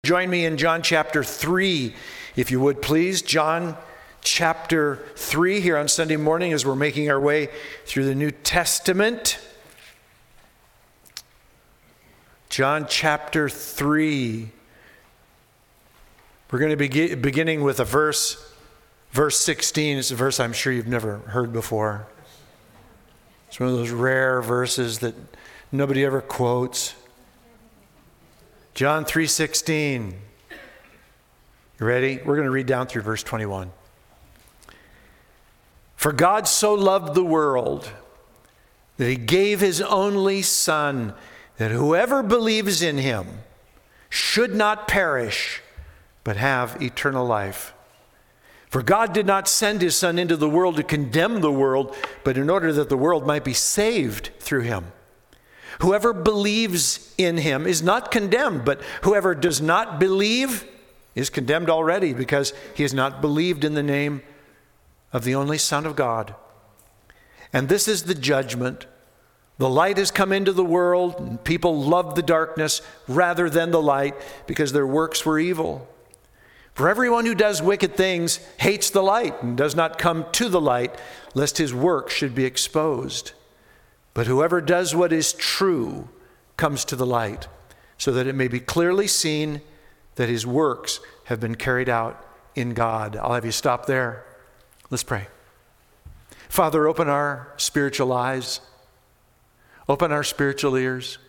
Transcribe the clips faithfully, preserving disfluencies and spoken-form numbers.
Join me in John chapter three, if you would please. John chapter three here on Sunday morning as we're making our way through the New Testament. John chapter three. We're going to be beginning with a verse, verse sixteen. It's a verse I'm sure you've never heard before. It's one of those rare verses that nobody ever quotes. John three sixteen. You ready? We're going to read down through verse twenty-one. For God so loved the world that he gave his only Son, that whoever believes in him should not perish, but have eternal life. For God did not send his Son into the world to condemn the world, but in order that the world might be saved through him. Whoever believes in him is not condemned, but whoever does not believe is condemned already, because he has not believed in the name of the only Son of God. And this is the judgment. The light has come into the world, and people love the darkness rather than the light, because their works were evil. For everyone who does wicked things hates the light and does not come to the light, lest his work should be exposed. But whoever does what is true comes to the light, so that it may be clearly seen that his works have been carried out in God. I'll have you stop there. Let's pray. Father, open our spiritual eyes, open our spiritual ears,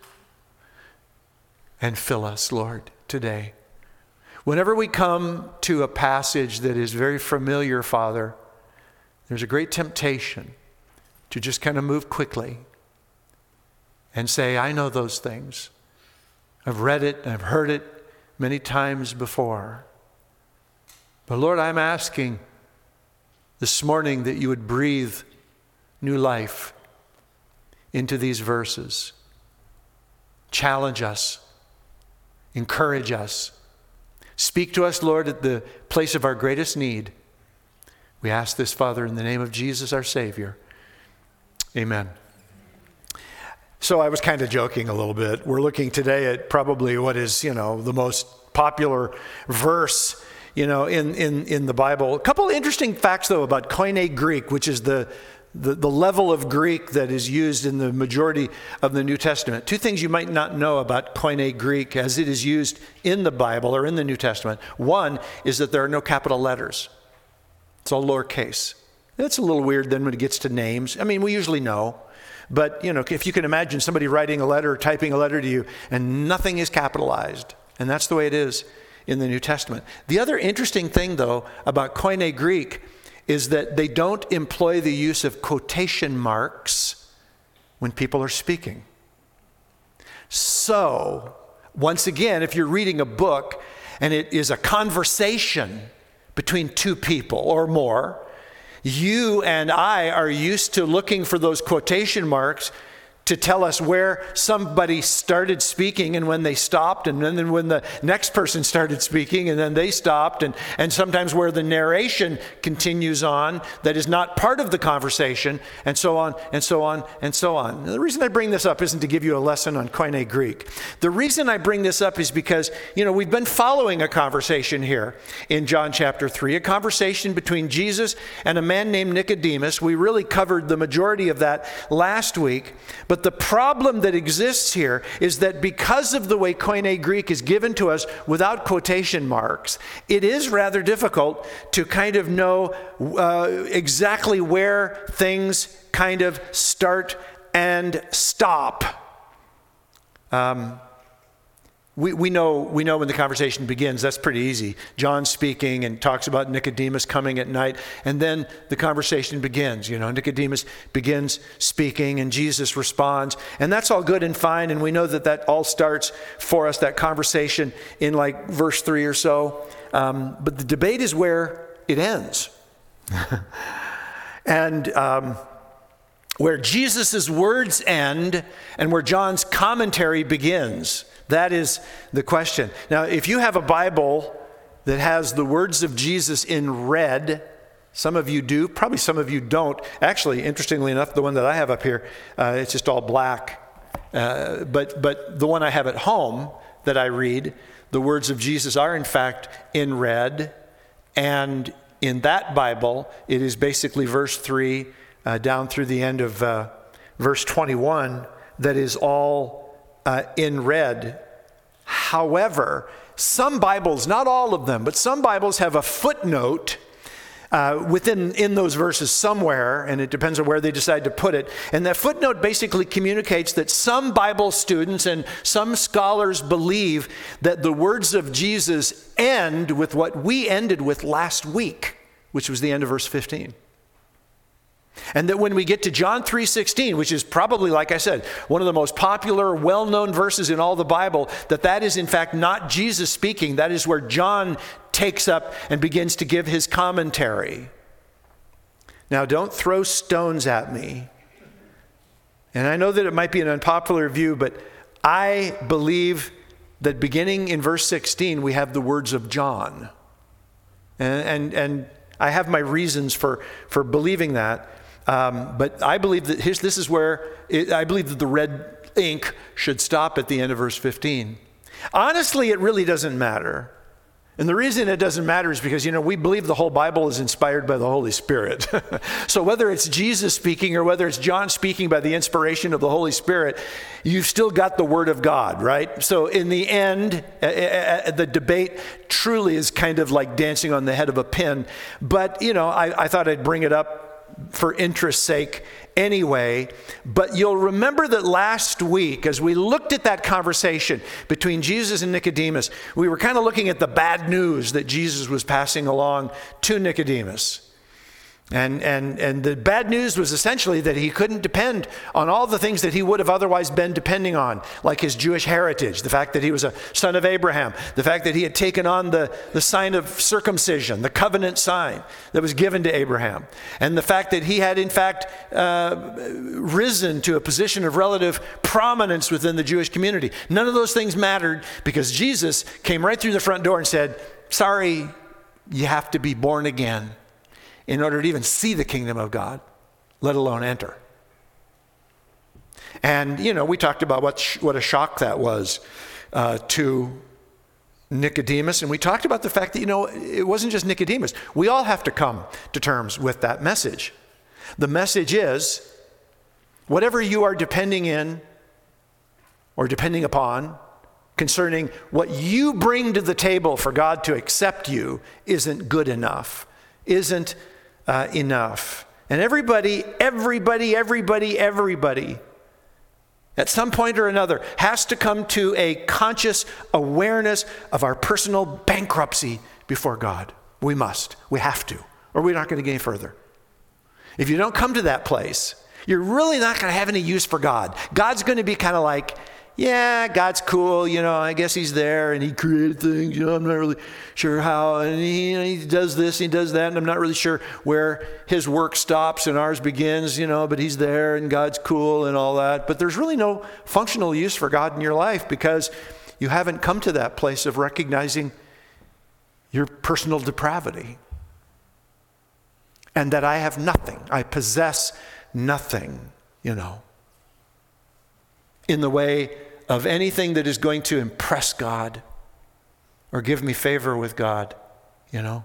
and fill us, Lord, today. Whenever we come to a passage that is very familiar, Father, there's a great temptation to just kind of move quickly and say, I know those things. I've read it, I've heard it many times before. But Lord, I'm asking this morning that you would breathe new life into these verses. Challenge us. Encourage us. Speak to us, Lord, at the place of our greatest need. We ask this, Father, in the name of Jesus, our Savior. Amen. So I was kind of joking a little bit. We're looking today at probably what is, you know, the most popular verse, you know, in, in, in the Bible. A couple of interesting facts, though, about Koine Greek, which is the, the, the level of Greek that is used in the majority of the New Testament. Two things you might not know about Koine Greek as it is used in the Bible or in the New Testament. One is that there are no capital letters. It's all lowercase. That's a little weird then when it gets to names. I mean, we usually know. But, you know, if you can imagine somebody writing a letter, typing a letter to you, and nothing is capitalized. And that's the way it is in the New Testament. The other interesting thing, though, about Koine Greek is that they don't employ the use of quotation marks when people are speaking. So, once again, if you're reading a book and it is a conversation between two people or more, you and I are used to looking for those quotation marks to tell us where somebody started speaking and when they stopped, and then when the next person started speaking and then they stopped, and, and sometimes where the narration continues on that is not part of the conversation, and so on, and so on, and so on. Now, the reason I bring this up isn't to give you a lesson on Koine Greek. The reason I bring this up is because, you know, we've been following a conversation here in John chapter three, a conversation between Jesus and a man named Nicodemus. We really covered the majority of that last week, but But the problem that exists here is that because of the way Koine Greek is given to us without quotation marks, it is rather difficult to kind of know uh, exactly where things kind of start and stop. Um, We, we know we know when the conversation begins. That's pretty easy. John's speaking and talks about Nicodemus coming at night, and then the conversation begins. You know, Nicodemus begins speaking, and Jesus responds, and that's all good and fine. And we know that that all starts for us, that conversation, in like verse three or so. Um, but the debate is where it ends, and um, where Jesus's words end, and where John's commentary begins. That is the question. Now, if you have a Bible that has the words of Jesus in red, some of you do, probably some of you don't. Actually, interestingly enough, the one that I have up here, uh, it's just all black. Uh, but but the one I have at home that I read, the words of Jesus are in fact in red, and in that Bible, it is basically verse three uh, down through the end of uh, verse twenty-one that is all uh, in red. However, some Bibles, not all of them, but some Bibles have a footnote uh, within in those verses somewhere, and it depends on where they decide to put it. And that footnote basically communicates that some Bible students and some scholars believe that the words of Jesus end with what we ended with last week, which was the end of verse fifteen. And that when we get to John three sixteen, which is probably, like I said, one of the most popular, well-known verses in all the Bible, that that is in fact not Jesus speaking. That is where John takes up and begins to give his commentary. Now, don't throw stones at me. And I know that it might be an unpopular view, but I believe that beginning in verse sixteen, we have the words of John. And, and, and I have my reasons for, for believing that. Um, but I believe that his, this is where, it, I believe that the red ink should stop at the end of verse fifteen. Honestly, it really doesn't matter. And the reason it doesn't matter is because, you know, we believe the whole Bible is inspired by the Holy Spirit. So whether it's Jesus speaking or whether it's John speaking by the inspiration of the Holy Spirit, you've still got the Word of God, right? So in the end, uh, uh, the debate truly is kind of like dancing on the head of a pin. But, you know, I, I thought I'd bring it up for interest's sake anyway. But you'll remember that last week, as we looked at that conversation between Jesus and Nicodemus, we were kind of looking at the bad news that Jesus was passing along to Nicodemus. And, and, and the bad news was essentially that he couldn't depend on all the things that he would have otherwise been depending on, like his Jewish heritage, the fact that he was a son of Abraham, the fact that he had taken on the, the sign of circumcision, the covenant sign that was given to Abraham, and the fact that he had in fact uh, risen to a position of relative prominence within the Jewish community. None of those things mattered because Jesus came right through the front door and said, sorry, you have to be born again in order to even see the kingdom of God, let alone enter. And, you know, we talked about what sh- what a shock that was uh, to Nicodemus. And we talked about the fact that, you know, it wasn't just Nicodemus. We all have to come to terms with that message. The message is, whatever you are depending in or depending upon concerning what you bring to the table for God to accept you isn't good enough, isn't Uh, enough. And everybody, everybody, everybody, everybody, at some point or another, has to come to a conscious awareness of our personal bankruptcy before God. We must. We have to. Or we're not going to get any further. If you don't come to that place, you're really not going to have any use for God. God's going to be kind of like, yeah, God's cool, you know, I guess he's there and he created things, you know, I'm not really sure how, and he, he does this, he does that, and I'm not really sure where his work stops and ours begins, you know, but he's there and God's cool and all that. But there's really no functional use for God in your life because you haven't come to that place of recognizing your personal depravity and that I have nothing, I possess nothing, you know, in the way of anything that is going to impress God or give me favor with God, you know.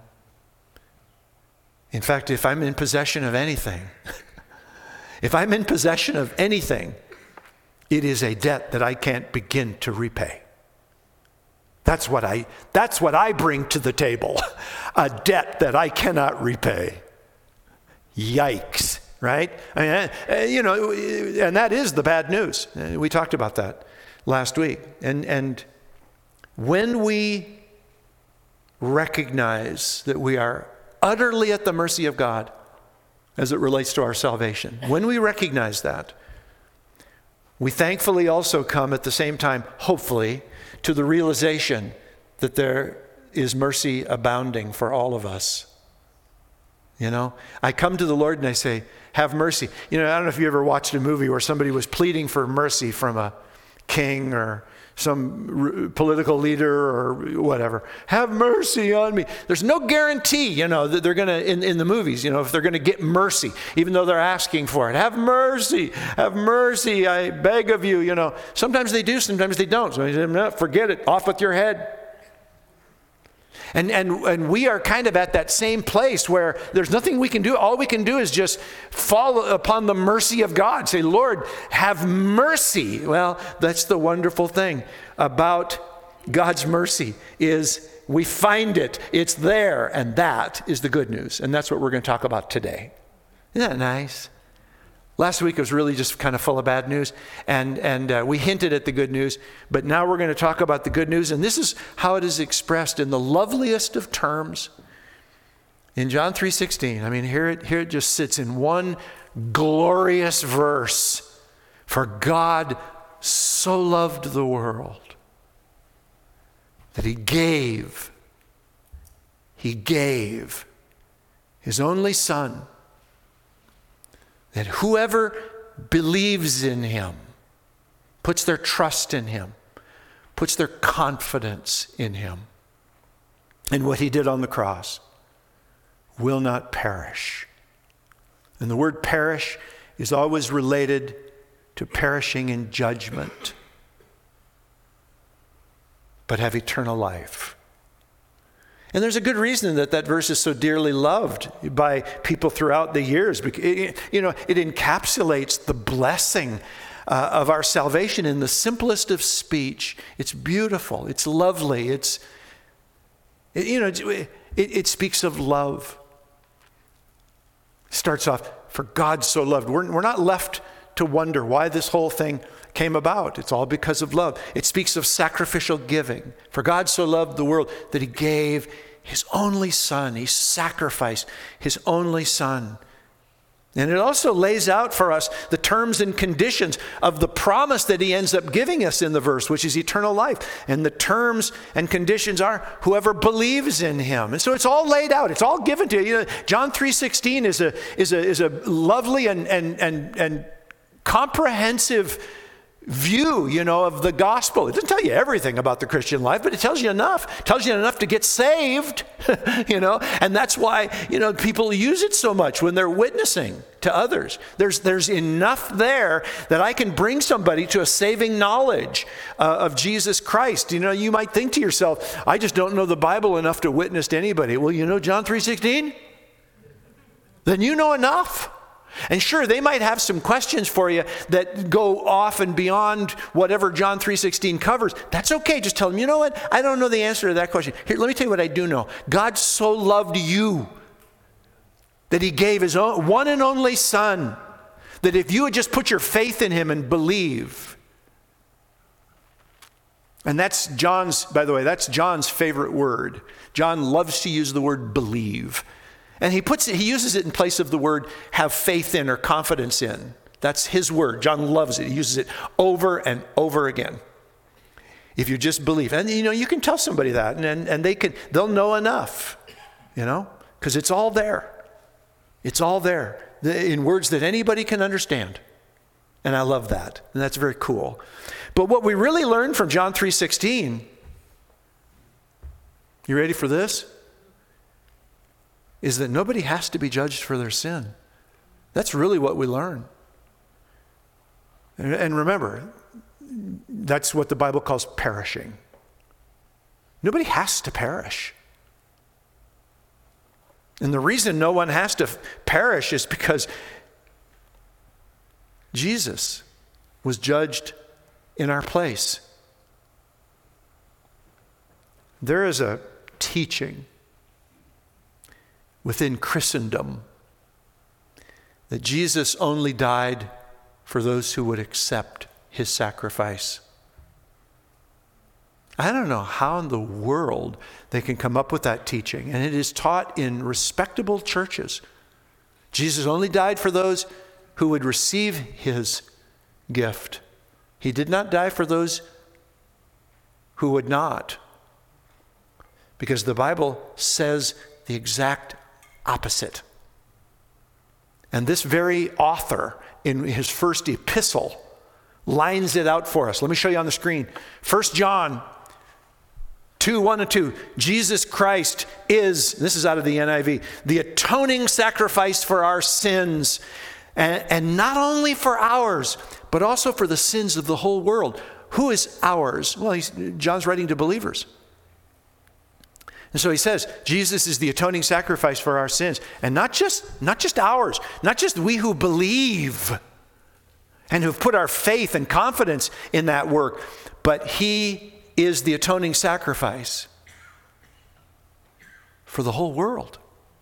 In fact, if I'm in possession of anything, if I'm in possession of anything, it is a debt that I can't begin to repay. That's what I, that's what I bring to the table, a debt that I cannot repay. Yikes, right? I mean, you know, and that is the bad news. We talked about that last week. And, and when we recognize that we are utterly at the mercy of God as it relates to our salvation, when we recognize that, we thankfully also come at the same time, hopefully, to the realization that there is mercy abounding for all of us. You know, I come to the Lord and I say, have mercy. You know, I don't know if you ever watched a movie where somebody was pleading for mercy from a king or some r- political leader or whatever. Have mercy on me. There's no guarantee, you know, that they're going to, in, in the movies, you know, if they're going to get mercy, even though they're asking for it. Have mercy. Have mercy. I beg of you, you know. Sometimes they do, sometimes they don't. So they say, no, forget it. Off with your head. And, and, and we are kind of at that same place where there's nothing we can do. All we can do is just fall upon the mercy of God. Say, Lord, have mercy. Well, that's the wonderful thing about God's mercy is we find it. It's there. And that is the good news. And that's what we're going to talk about today. Isn't that nice? Last week was really just kind of full of bad news, and, and uh, we hinted at the good news, but now we're going to talk about the good news, and this is how it is expressed in the loveliest of terms. In John three sixteen, I mean, here it, here it just sits in one glorious verse. For God so loved the world that he gave, he gave his only Son, that whoever believes in him, puts their trust in him, puts their confidence in him, and what he did on the cross, will not perish. And the word perish is always related to perishing in judgment, but have eternal life. And there's a good reason that that verse is so dearly loved by people throughout the years. It, you know, it encapsulates the blessing uh, of our salvation in the simplest of speech. It's beautiful. It's lovely. It's, it, you know, it, it speaks of love. It starts off, for God so loved. We're, we're not left to wonder why this whole thing came about. It's all because of love. It speaks of sacrificial giving. For God so loved the world that he gave his only Son. He sacrificed his only Son. And it also lays out for us the terms and conditions of the promise that he ends up giving us in the verse, which is eternal life. And the terms and conditions are whoever believes in him. And so it's all laid out. It's all given to you. You know, John three sixteen is a is a is a lovely and and and and comprehensive view, you know, of the gospel. It doesn't tell you everything about the Christian life, but it tells you enough. It tells you enough to get saved, you know, and that's why, you know, people use it so much when they're witnessing to others. There's there's enough there that I can bring somebody to a saving knowledge uh, of Jesus Christ. You know, you might think to yourself, I just don't know the Bible enough to witness to anybody. Well, you know John three sixteen? Then you know enough. And sure, they might have some questions for you that go off and beyond whatever John three sixteen covers. That's okay. Just tell them, you know what? I don't know the answer to that question. Here, let me tell you what I do know. God so loved you that he gave his own, one and only Son, that if you would just put your faith in him and believe. And that's John's, by the way, that's John's favorite word. John loves to use the word believe. And he puts it, he uses it in place of the word have faith in or confidence in. That's his word. John loves it. He uses it over and over again. If you just believe. And you know, you can tell somebody that and, and, and they can, they'll know enough, you know, because it's all there. It's all there in words that anybody can understand. And I love that. And that's very cool. But what we really learn from John three sixteen, you ready for this? Is that nobody has to be judged for their sin. That's really what we learn. And remember, that's what the Bible calls perishing. Nobody has to perish. And the reason no one has to perish is because Jesus was judged in our place. There is a teaching within Christendom that Jesus only died for those who would accept his sacrifice. I don't know how in the world they can come up with that teaching, and it is taught in respectable churches. Jesus only died for those who would receive his gift. He did not die for those who would not, because the Bible says the exact opposite. And this very author in his first epistle lines it out for us. Let me show you on the screen. First John two, one and two. Jesus Christ is, this is out of the N I V, the atoning sacrifice for our sins. And, and not only for ours, but also for the sins of the whole world. Who is ours? Well, he's, John's writing to believers. And so he says, Jesus is the atoning sacrifice for our sins. And not just, not just ours, not just we who believe and who've put our faith and confidence in that work, but he is the atoning sacrifice for the whole world.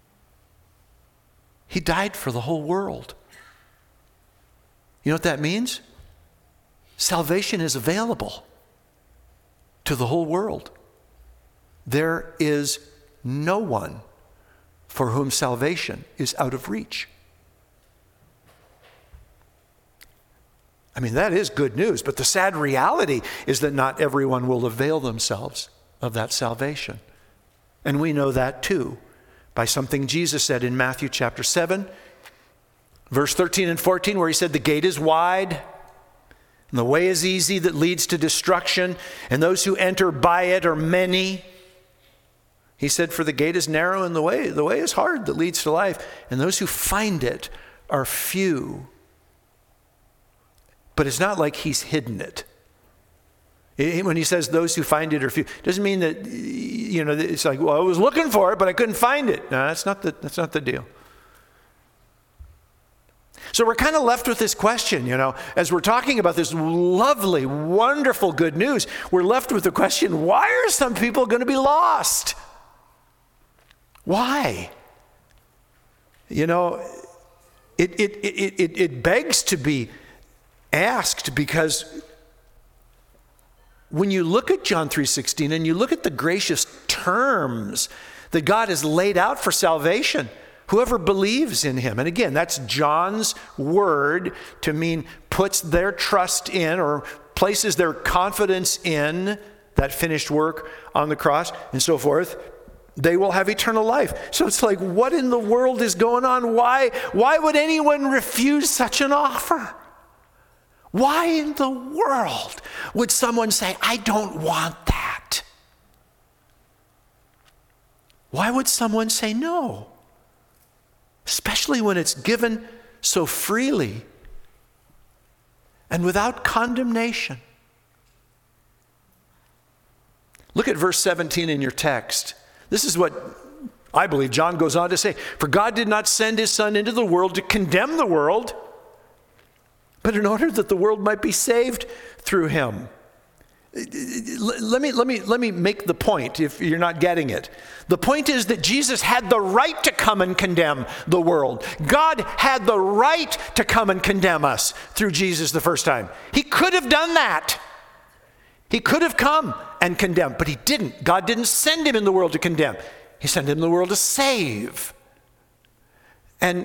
He died for the whole world. You know what that means? Salvation is available to the whole world. There is no one for whom salvation is out of reach. I mean, that is good news, but the sad reality is that not everyone will avail themselves of that salvation. And we know that too by something Jesus said in Matthew chapter seven, verse thirteen and fourteen, where he said, the gate is wide and the way is easy that leads to destruction, and those who enter by it are many. He said, for the gate is narrow and the way, the way is hard that leads to life, and those who find it are few. But it's not like he's hidden it. It, when he says those who find it are few, it doesn't mean that, you know, it's like, well, I was looking for it, but I couldn't find it. No, that's not the, that's not the deal. So we're kind of left with this question, you know, as we're talking about this lovely, wonderful good news, we're left with the question, why are some people going to be lost? Why? You know, it, it, it, it, it begs to be asked, because when you look at John three sixteen and you look at the gracious terms that God has laid out for salvation, whoever believes in him, and again, that's John's word to mean puts their trust in or places their confidence in that finished work on the cross and so forth, they will have eternal life. So it's like, what in the world is going on? Why, why would anyone refuse such an offer? Why in the world would someone say, I don't want that? Why would someone say no? Especially when it's given so freely and without condemnation. Look at verse seventeen in your text. This is what I believe John goes on to say. For God did not send his Son into the world to condemn the world, but in order that the world might be saved through him. Let me, let me, let me make the point if you're not getting it. The point is that Jesus had the right to come and condemn the world. God had the right to come and condemn us through Jesus the first time. He could have done that. He could have come and condemned, but he didn't. God didn't send him in the world to condemn. He sent him in the world to save. And,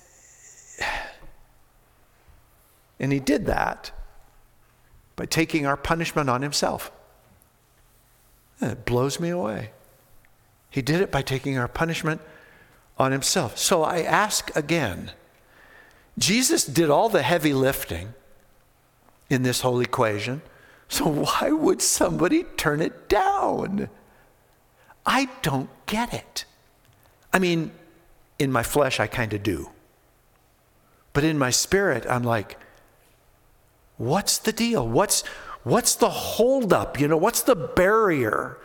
and he did that by taking our punishment on himself. And it blows me away. He did it by taking our punishment on himself. So I ask again, Jesus did all the heavy lifting in this whole equation. So why would somebody turn it down? I don't get it. I mean, in my flesh, I kind of do. But in my spirit, I'm like, what's the deal? What's, what's the holdup? You know, what's the barrier?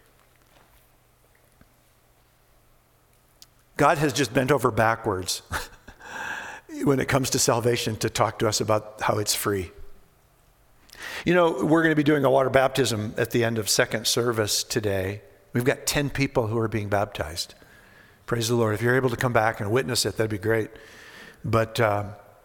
God has just bent over backwards when it comes to salvation to talk to us about how it's free. You know, we're going to be doing a water baptism at the end of second service today. We've got ten people who are being baptized. Praise the Lord. If you're able to come back and witness it, that'd be great. But uh,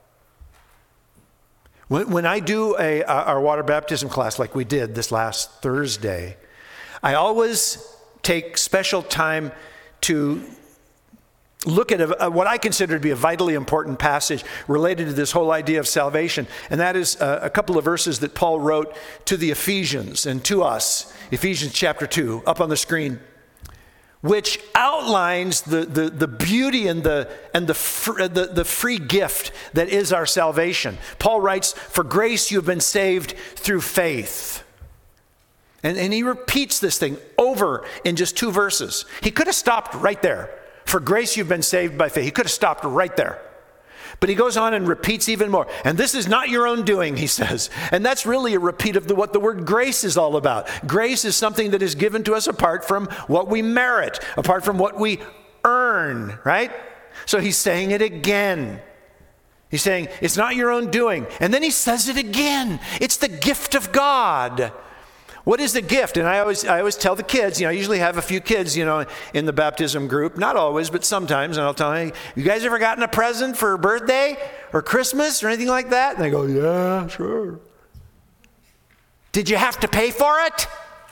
when, when I do a, a our water baptism class like we did this last Thursday, I always take special time to look at a, a, what I consider to be a vitally important passage related to this whole idea of salvation. And that is a, a couple of verses that Paul wrote to the Ephesians and to us. Ephesians chapter two, up on the screen, which outlines the, the, the beauty and, the, and the, fr- the, the free gift that is our salvation. Paul writes, for grace you have been saved through faith. And, and he repeats this thing over in just two verses. He could have stopped right there. For grace you've been saved by faith. He could have stopped right there. But he goes on and repeats even more. And this is not your own doing, he says. And that's really a repeat of the, what the word grace is all about. Grace is something that is given to us apart from what we merit, apart from what we earn, right? So he's saying it again. He's saying, it's not your own doing. And then he says it again. It's the gift of God. What is the gift? And I always I always tell the kids, you know, I usually have a few kids, you know, in the baptism group. Not always, but sometimes. And I'll tell them, hey, you guys ever gotten a present for a birthday or Christmas or anything like that? And they go, yeah, sure. Did you have to pay for it?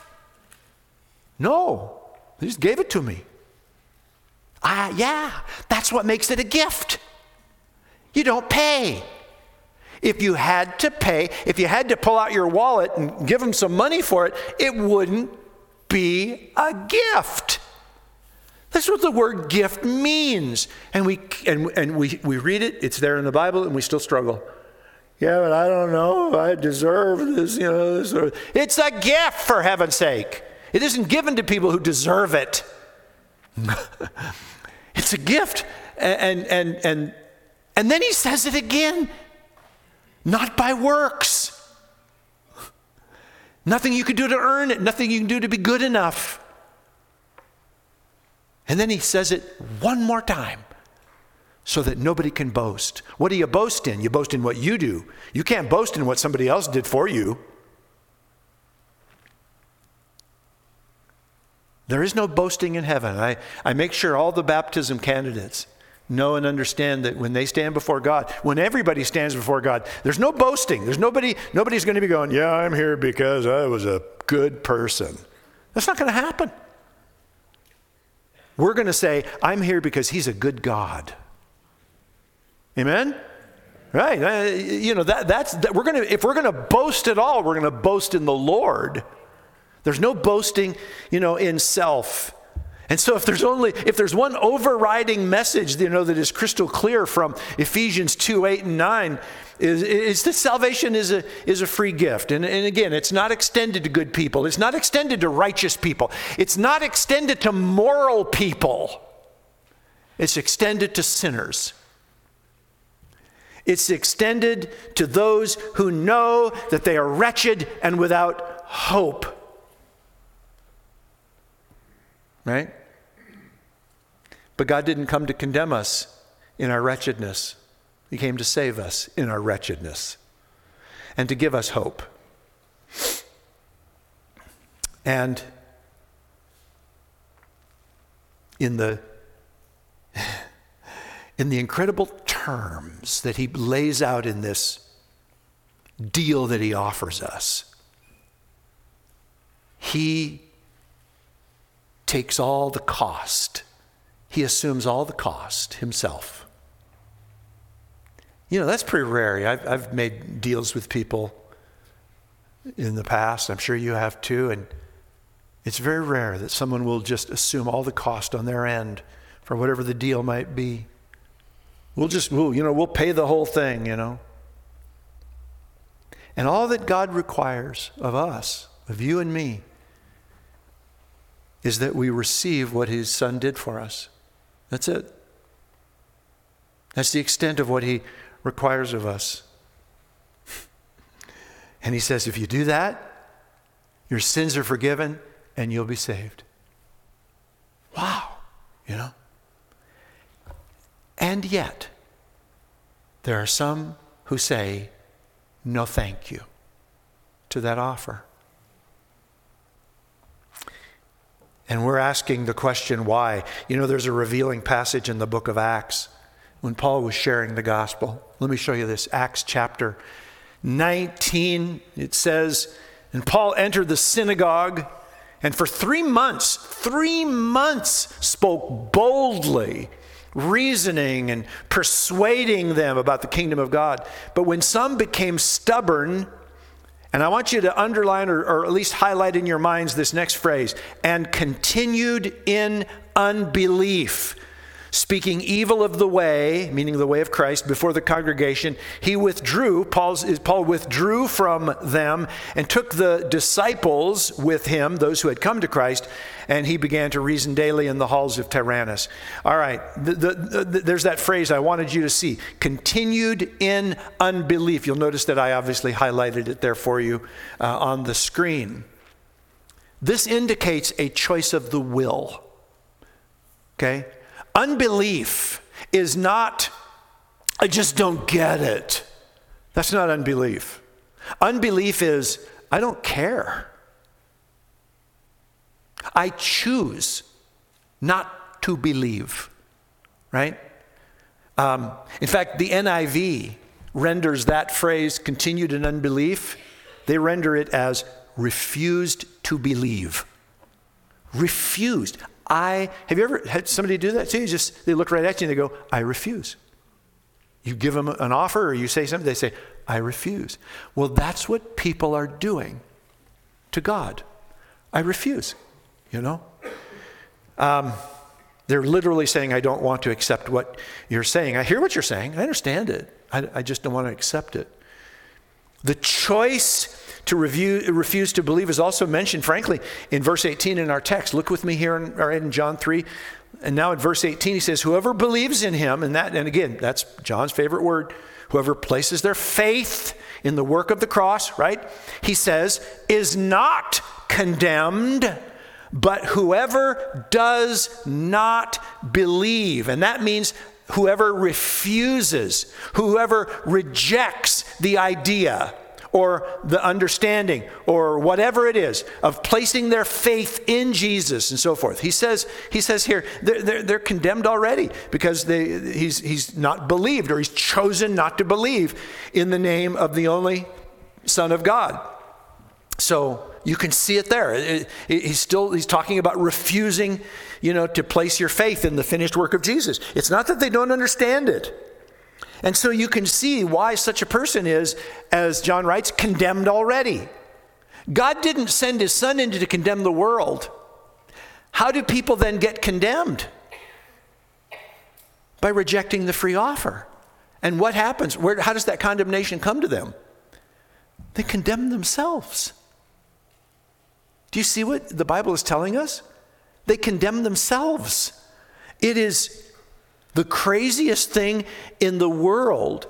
No. They just gave it to me. Ah, yeah, that's what makes it a gift. You don't pay. If you had to pay, if you had to pull out your wallet and give them some money for it, it wouldn't be a gift. That's what the word gift means. And we and, and we, we read it, it's there in the Bible, and we still struggle. Yeah, but I don't know if I deserve this, you know. This or, it's a gift, for heaven's sake. It isn't given to people who deserve it. It's a gift. And, and, and, and then he says it again. Not by works. Nothing you could do to earn it. Nothing you can do to be good enough. And then he says it one more time so that nobody can boast. What do you boast in? You boast in what you do. You can't boast in what somebody else did for you. There is no boasting in heaven. I, I make sure all the baptism candidates know and understand that when they stand before God, when everybody stands before God, there's no boasting. There's nobody, nobody's going to be going, yeah, I'm here because I was a good person. That's not going to happen. We're going to say, I'm here because he's a good God. Amen? Right. Uh, you know, that, that's, that we're going to, if we're going to boast at all, we're going to boast in the Lord. There's no boasting, you know, in self. And so if there's only, if there's one overriding message, you know, that is crystal clear from Ephesians two, eight, and nine, is, is that salvation is a, is a free gift. And, and again, it's not extended to good people. It's not extended to righteous people. It's not extended to moral people. It's extended to sinners. It's extended to those who know that they are wretched and without hope. Right? But God didn't come to condemn us in our wretchedness. He came to save us in our wretchedness and to give us hope. And in the in the incredible terms that he lays out in this deal that he offers us, he takes all the cost. He assumes all the cost himself. You know, that's pretty rare. I've, I've made deals with people in the past. I'm sure you have too. And it's very rare that someone will just assume all the cost on their end for whatever the deal might be. We'll just, we'll, you know, we'll pay the whole thing, you know. And all that God requires of us, of you and me, is that we receive what his son did for us. That's it. That's the extent of what he requires of us. And he says, if you do that, your sins are forgiven and you'll be saved. Wow, you know. And yet, there are some who say, no thank you to that offer. And we're asking the question, why? You know, there's a revealing passage in the book of Acts when Paul was sharing the gospel. Let me show you this. Acts chapter nineteen, it says, and Paul entered the synagogue and for three months, three months spoke boldly, reasoning and persuading them about the kingdom of God. But when some became stubborn, and I want you to underline or, or at least highlight in your minds this next phrase, and continued in unbelief. Speaking evil of the way, meaning the way of Christ, before the congregation, he withdrew, Paul's, Paul withdrew from them and took the disciples with him, those who had come to Christ, and he began to reason daily in the halls of Tyrannus. All right, the, the, the, there's that phrase I wanted you to see, continued in unbelief. You'll notice that I obviously highlighted it there for you uh, on the screen. This indicates a choice of the will, okay? Unbelief is not, I just don't get it. That's not unbelief. Unbelief is, I don't care. I choose not to believe, right? Um, in fact, the N I V renders that phrase, continued in unbelief, they render it as refused to believe. Refused. I, have you ever had somebody do that to you? Just, they look right at you and they go, I refuse. You give them an offer or you say something, they say, I refuse. Well, that's what people are doing to God. I refuse, you know? Um, they're literally saying, I don't want to accept what you're saying. I hear what you're saying. I understand it. I, I just don't want to accept it. The choice to review, refuse to believe is also mentioned, frankly, in verse eighteen in our text. Look with me here in, or in John three. And now in verse eighteen, he says, whoever believes in him, and that, and again, that's John's favorite word, whoever places their faith in the work of the cross, right? He says, is not condemned, but whoever does not believe. And that means whoever refuses, whoever rejects the idea or the understanding or whatever it is of placing their faith in Jesus and so forth. He says, he says here, they're, they're, they're condemned already because they, he's, he's not believed, or he's chosen not to believe in the name of the only Son of God. So you can see it there. It, it, he's still, he's talking about refusing, you know, to place your faith in the finished work of Jesus. It's not that they don't understand it. And so you can see why such a person is, as John writes, condemned already. God didn't send his Son in to condemn the world. How do people then get condemned? By rejecting the free offer. And what happens? Where, how does that condemnation come to them? They condemn themselves. Do you see what the Bible is telling us? They condemn themselves. It is the craziest thing in the world.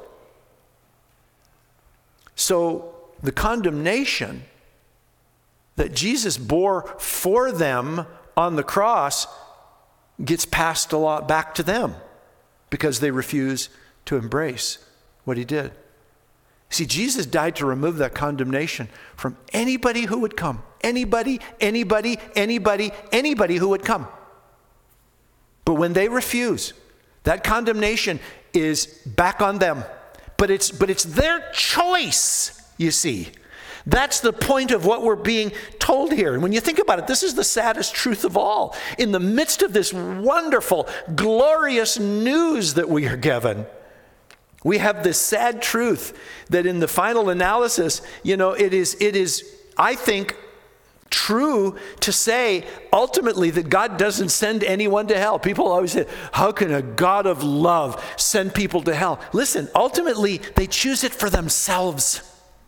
So the condemnation that Jesus bore for them on the cross gets passed a lot back to them because they refuse to embrace what he did. See, Jesus died to remove that condemnation from anybody who would come. Anybody, anybody, anybody, anybody who would come. But when they refuse, that condemnation is back on them. But it's, but it's their choice, you see. That's the point of what we're being told here. And when you think about it, this is the saddest truth of all. In the midst of this wonderful, glorious news that we are given, we have this sad truth that in the final analysis, you know, it is, it is, I think, true to say ultimately that God doesn't send anyone to hell. People always say, how can a God of love send people to hell? Listen, ultimately they choose it for themselves.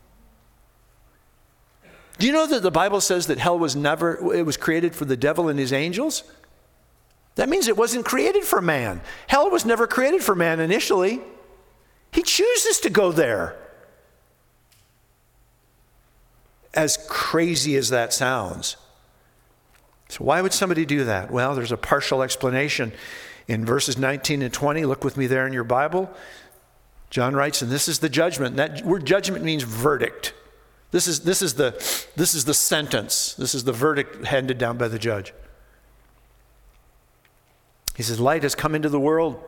Do you know that the Bible says that hell was never, it was created for the devil and his angels? That means it wasn't created for man. Hell was never created for man initially. He chooses to go there. As crazy as that sounds. So why would somebody do that? Well, there's a partial explanation in verses nineteen and twenty. Look with me there in your Bible. John writes, and this is the judgment. And that word judgment means verdict. This is, this is the, this is the sentence. This is the verdict handed down by the judge. He says, light has come into the world.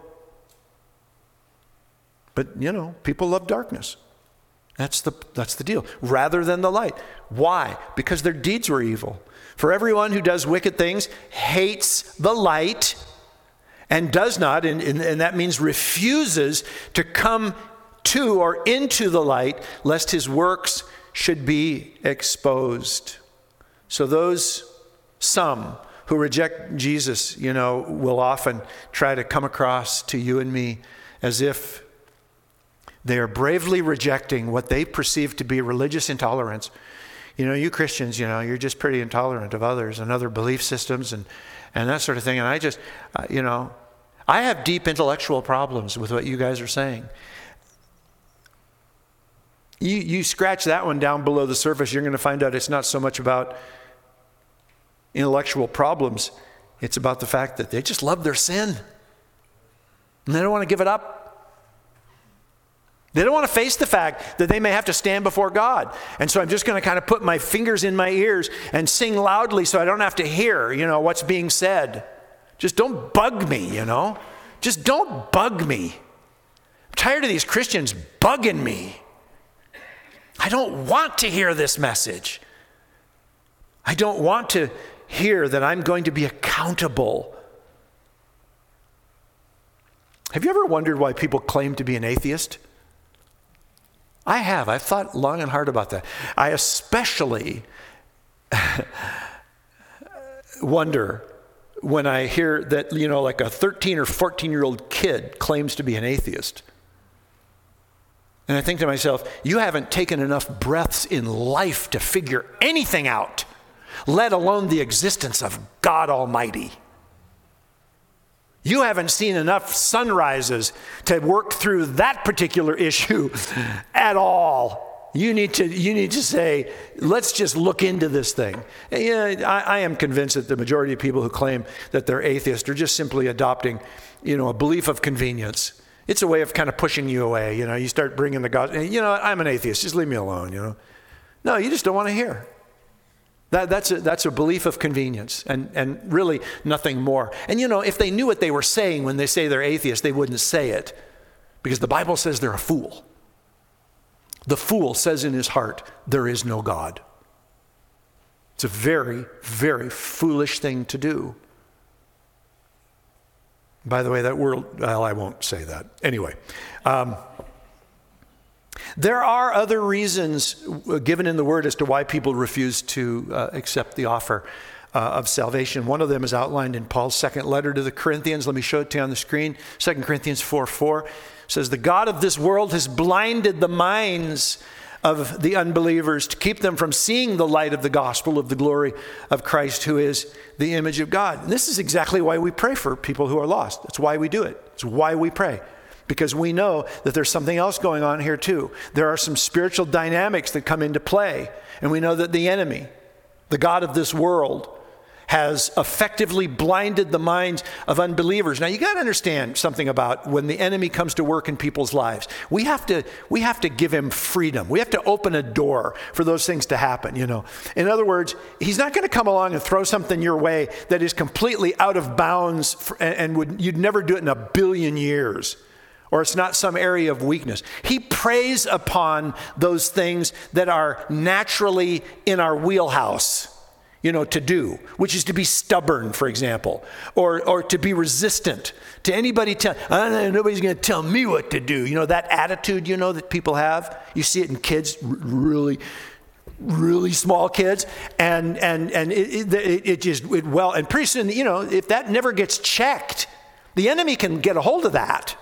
But, you know, people love darkness. That's the, that's the deal. Rather than the light. Why? Because their deeds were evil. For everyone who does wicked things hates the light and does not, and, and, and that means refuses to come to or into the light, lest his works should be exposed. So those, some who reject Jesus, you know, will often try to come across to you and me as if they are bravely rejecting what they perceive to be religious intolerance. You know, you Christians, you know, you're just pretty intolerant of others and other belief systems and, and that sort of thing. And I just, uh, you know, I have deep intellectual problems with what you guys are saying. You, you scratch that one down below the surface, you're going to find out it's not so much about intellectual problems. It's about the fact that they just love their sin. And they don't want to give it up. They don't want to face the fact that they may have to stand before God. And so I'm just going to kind of put my fingers in my ears and sing loudly so I don't have to hear, you know, what's being said. Just don't bug me, you know. Just don't bug me. I'm tired of these Christians bugging me. I don't want to hear this message. I don't want to hear that I'm going to be accountable. Have you ever wondered why people claim to be an atheist? I have. I've thought long and hard about that. I especially wonder when I hear that, you know, like a thirteen or fourteen year old kid claims to be an atheist. And I think to myself, you haven't taken enough breaths in life to figure anything out, let alone the existence of God Almighty. You haven't seen enough sunrises to work through that particular issue at all. You need to, you need to say, let's just look into this thing. Yeah, I, I am convinced that the majority of people who claim that they're atheists are just simply adopting, you know, a belief of convenience. It's a way of kind of pushing you away. You know, you start bringing the gospel. You know, I'm an atheist. Just leave me alone, you know. No, you just don't want to hear. That, that's, a, that's a belief of convenience and, and really nothing more. And you know, if they knew what they were saying when they say they're atheists, they wouldn't say it because the Bible says they're a fool. The fool says in his heart, there is no God. It's a very, very foolish thing to do. By the way, that word, well, I won't say that. Anyway, um, there are other reasons given in the Word as to why people refuse to uh, accept the offer uh, of salvation. One of them is outlined in Paul's second letter to the Corinthians. Let me show it to you on the screen. Second Corinthians four four says, the God of this world has blinded the minds of the unbelievers to keep them from seeing the light of the gospel of the glory of Christ, who is the image of God. And this is exactly why we pray for people who are lost. That's why we do it. It's why we pray. Because we know that there's something else going on here too. There are some spiritual dynamics that come into play. And we know that the enemy, the God of this world, has effectively blinded the minds of unbelievers. Now you got to understand something about when the enemy comes to work in people's lives. We have to we have to give him freedom. We have to open a door for those things to happen, you know. In other words, he's not going to come along and throw something your way that is completely out of bounds for, and, and would you'd never do it in a billion years. Or it's not some area of weakness. He preys upon those things that are naturally in our wheelhouse, you know, to do, which is to be stubborn, for example, or or to be resistant to anybody tell, I don't know, nobody's going to tell me what to do. You know, that attitude, you know, that people have. You see it in kids, really, really small kids, and and and it, it, it just, it, well, and pretty soon, you know, if that never gets checked, the enemy can get a hold of that.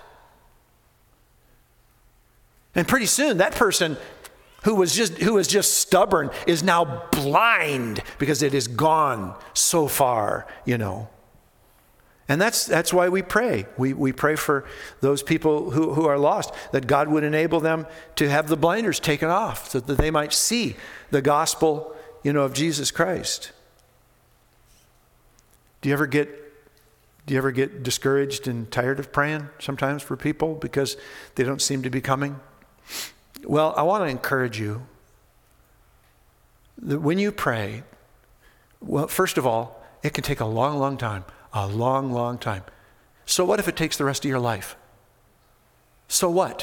And pretty soon that person who was just who was just stubborn is now blind because it has gone so far, you know. And that's that's why we pray. We we pray for those people who, who are lost, that God would enable them to have the blinders taken off so that they might see the gospel, you know, of Jesus Christ. Do you ever get do you ever get discouraged and tired of praying sometimes for people because they don't seem to be coming? Well, I want to encourage you that when you pray, well, first of all, it can take a long, long time, a long, long time. So what if it takes the rest of your life? So what?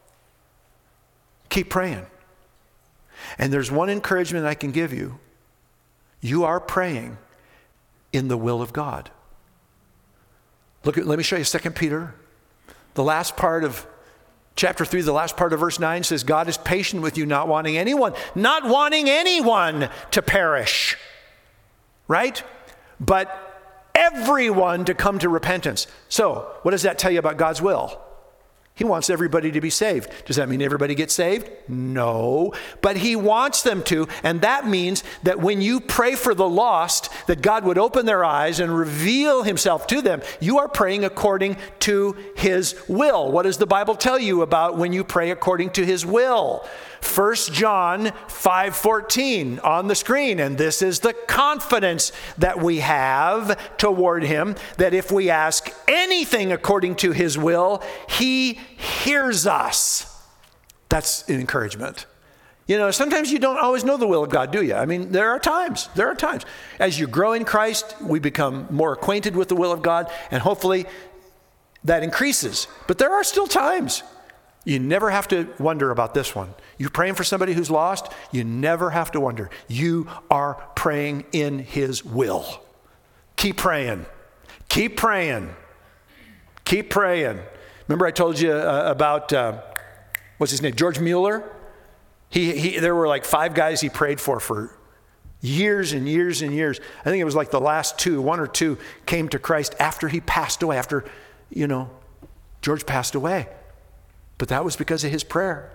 Keep praying. And there's one encouragement I can give you. You are praying in the will of God. Look at, let me show you Second Peter. The last part of Chapter three, the last part of verse nine says, God is patient with you, not wanting anyone, not wanting anyone to perish, right? But everyone to come to repentance. So, what does that tell you about God's will? He wants everybody to be saved. Does that mean everybody gets saved? No, but he wants them to, and that means that when you pray for the lost, that God would open their eyes and reveal himself to them, you are praying according to his will. What does the Bible tell you about when you pray according to his will? First John five fourteen on the screen, and this is the confidence that we have toward him, that if we ask anything according to his will, he hears us. That's an encouragement. You know, sometimes you don't always know the will of God, do you? I mean, there are times, there are times. As you grow in Christ, we become more acquainted with the will of God, and hopefully that increases. But there are still times. You never have to wonder about this one. You're praying for somebody who's lost, you never have to wonder. You are praying in his will. Keep praying. Keep praying. Keep praying. Remember I told you uh, about, uh, what's his name, George Mueller? He, he, there were like five guys he prayed for for years and years and years. I think it was like the last two, one or two came to Christ after he passed away, after, you know, George passed away. But that was because of his prayer.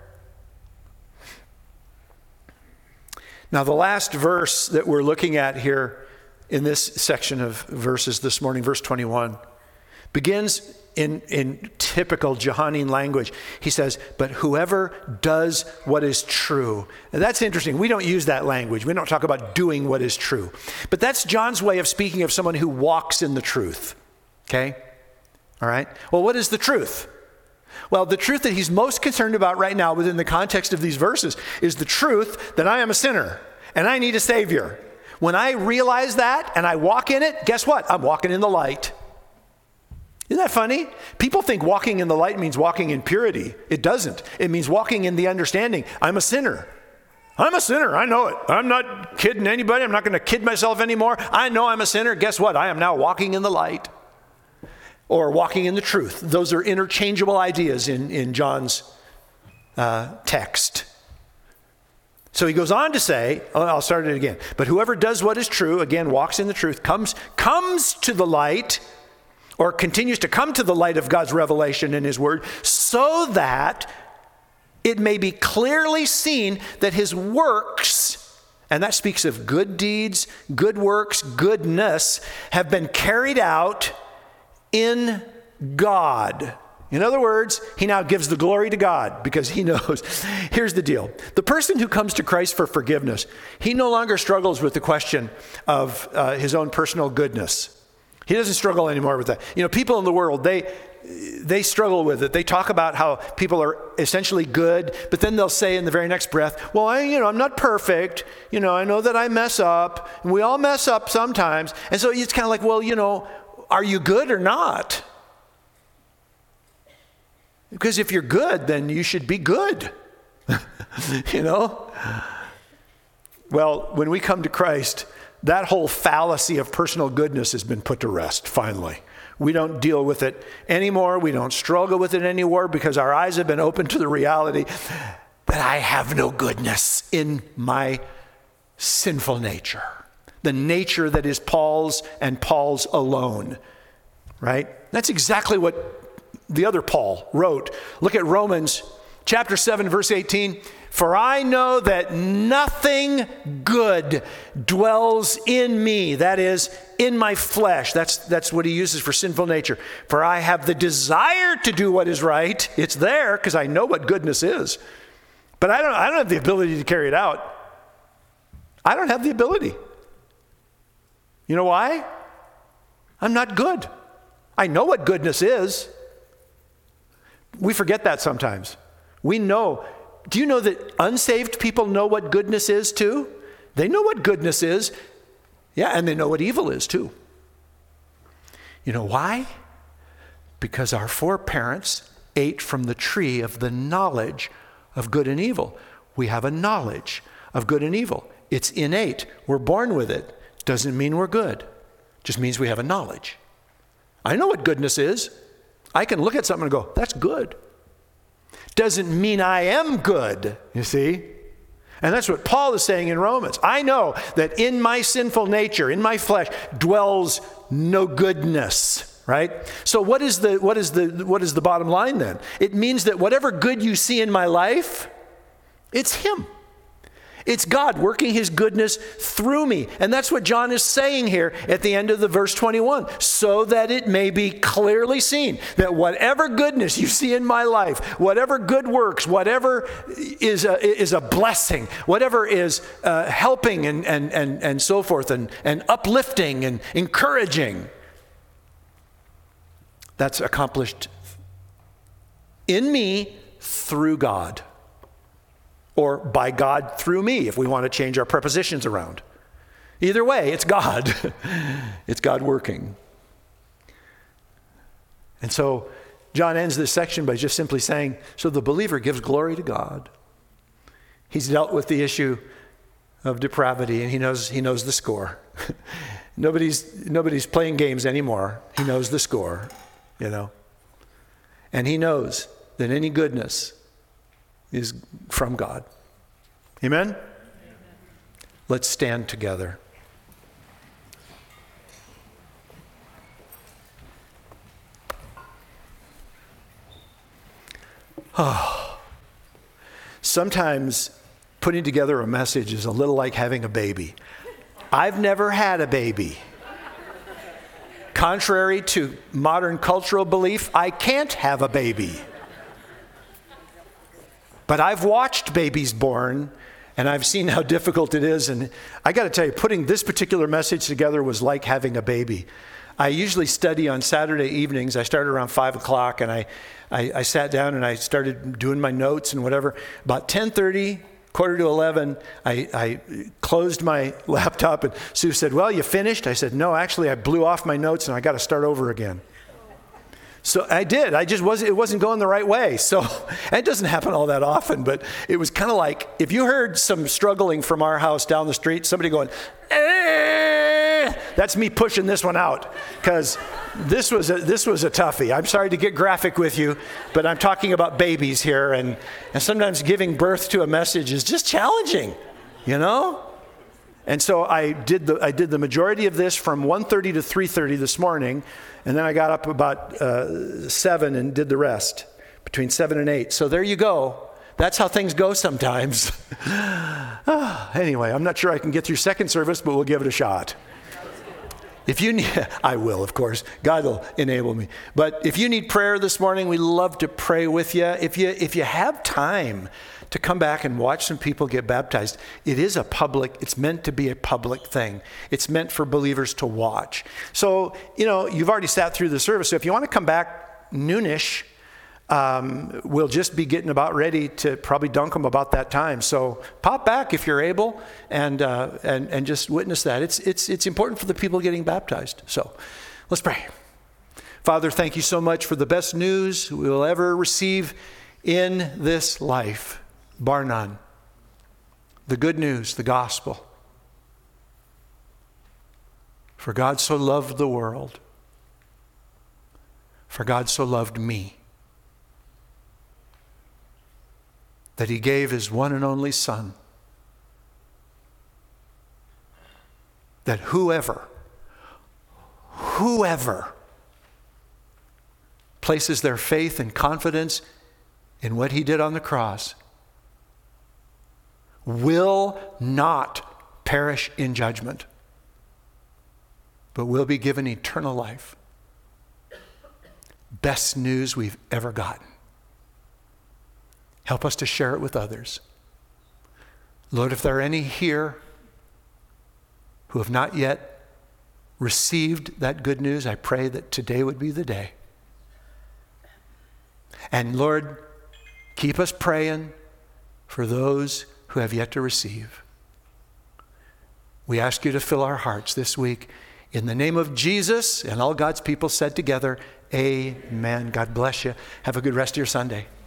Now, the last verse that we're looking at here in this section of verses this morning, verse twenty-one, begins in, in typical Johannine language. He says, but whoever does what is true. And that's interesting. We don't use that language. We don't talk about doing what is true. But that's John's way of speaking of someone who walks in the truth. Okay? All right? Well, what is the truth? Well, the truth that he's most concerned about right now within the context of these verses is the truth that I am a sinner and I need a Savior. When I realize that and I walk in it, guess what? I'm walking in the light. Isn't that funny? People think walking in the light means walking in purity. It doesn't. It means walking in the understanding. I'm a sinner. I'm a sinner. I know it. I'm not kidding anybody. I'm not going to kid myself anymore. I know I'm a sinner. Guess what? I am now walking in the light. Or walking in the truth. Those are interchangeable ideas in, in John's uh, text. So he goes on to say, oh, I'll start it again. But whoever does what is true, again, walks in the truth, comes, comes to the light, or continues to come to the light of God's revelation in his word, so that it may be clearly seen that his works, and that speaks of good deeds, good works, goodness, have been carried out in God. In other words, he now gives the glory to God because he knows. Here's the deal. The person who comes to Christ for forgiveness, he no longer struggles with the question of uh, his own personal goodness. He doesn't struggle anymore with that. You know, people in the world, they they struggle with it. They talk about how people are essentially good, but then they'll say in the very next breath, well, I, you know, I'm not perfect. You know, I know that I mess up. And we all mess up sometimes. And so it's kind of like, well, you know, are you good or not? Because if you're good, then you should be good. You know? Well, when we come to Christ, that whole fallacy of personal goodness has been put to rest, finally. We don't deal with it anymore. We don't struggle with it anymore because our eyes have been opened to the reality that I have no goodness in my sinful nature. The nature that is Paul's and Paul's alone, right? That's exactly what the other Paul wrote. Look at Romans chapter seven, verse eighteen. For I know that nothing good dwells in me, that is, in my flesh. That's, that's what he uses for sinful nature. For I have the desire to do what is right. It's there because I know what goodness is. But I don't, I don't have the ability to carry it out. I don't have the ability. You know why? I'm not good. I know what goodness is. We forget that sometimes. We know. Do you know that unsaved people know what goodness is too? They know what goodness is. Yeah, and they know what evil is too. You know why? Because our foreparents ate from the tree of the knowledge of good and evil. We have a knowledge of good and evil. It's innate. We're born with it. Doesn't mean we're good. Just means we have a knowledge. I know what goodness is. I can look at something and go, that's good. Doesn't mean I am good, you see? And that's what Paul is saying in Romans. I know that in my sinful nature, in my flesh, dwells no goodness, right? So what is the what is the what is the bottom line then? It means that whatever good you see in my life, it's him. It's God working his goodness through me. And that's what John is saying here at the end of the verse twenty-one. So that it may be clearly seen that whatever goodness you see in my life, whatever good works, whatever is a, is a blessing, whatever is uh, helping and, and, and, and so forth, and, and uplifting and encouraging, that's accomplished in me through God. Or by God through me, if we want to change our prepositions around. Either way, it's God. It's God working. And so John ends this section by just simply saying, so the believer gives glory to God. He's dealt with the issue of depravity, and he knows he knows the score. nobody's nobody's playing games anymore. He knows the score, you know. And he knows that any goodness is from God. Amen? Amen? Let's stand together. Oh. Sometimes putting together a message is a little like having a baby. I've never had a baby. Contrary to modern cultural belief, I can't have a baby. But I've watched babies born, and I've seen how difficult it is. And I got to tell you, putting this particular message together was like having a baby. I usually study on Saturday evenings. I started around five o'clock, and I, I, I sat down and I started doing my notes and whatever. About ten thirty, quarter to eleven, I, I closed my laptop, and Sue said, well, you finished? I said, no, actually, I blew off my notes, and I got to start over again. So I did. I just wasn't, it wasn't going the right way. So it doesn't happen all that often, but it was kind of like if you heard some struggling from our house down the street, somebody going, eh, that's me pushing this one out, because this was a, this was a toughie. I'm sorry to get graphic with you, but I'm talking about babies here, and, and sometimes giving birth to a message is just challenging, you know? And so I did the I did the majority of this from one thirty to three thirty this morning, and then I got up about uh, seven and did the rest, between seven and eight. So there you go. That's how things go sometimes. Anyway, I'm not sure I can get through second service, but we'll give it a shot. If you need, I will, of course. God will enable me. But if you need prayer this morning, we love to pray with you. If you if you have time to come back and watch some people get baptized, it is a public, it's meant to be a public thing. It's meant for believers to watch. So, you know, you've already sat through the service. So if you want to come back noonish, um, we'll just be getting about ready to probably dunk them about that time. So pop back if you're able, and uh, and and just witness that. It's it's it's important for the people getting baptized. So let's pray. Father, thank you so much for the best news we will ever receive in this life, bar none. The good news, the gospel. For God so loved the world. For God so loved me, that he gave his one and only Son, that whoever, whoever places their faith and confidence in what he did on the cross will not perish in judgment, but will be given eternal life. Best news we've ever gotten. Help us to share it with others. Lord, if there are any here who have not yet received that good news, I pray that today would be the day. And Lord, keep us praying for those who have yet to receive. We ask you to fill our hearts this week. In the name of Jesus, and all God's people said together, amen. God bless you. Have a good rest of your Sunday.